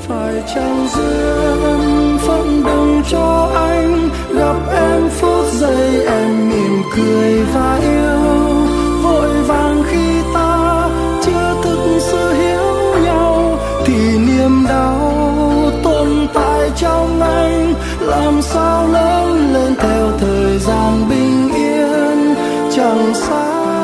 phải chăng duyên phận đừng cho anh gặp em phút giây em mỉm cười và yêu vội vàng khi ta chưa thực sự hiểu nhau thì niềm đau tồn tại trong anh làm sao lớn lên theo thời gian bình yên chẳng xa.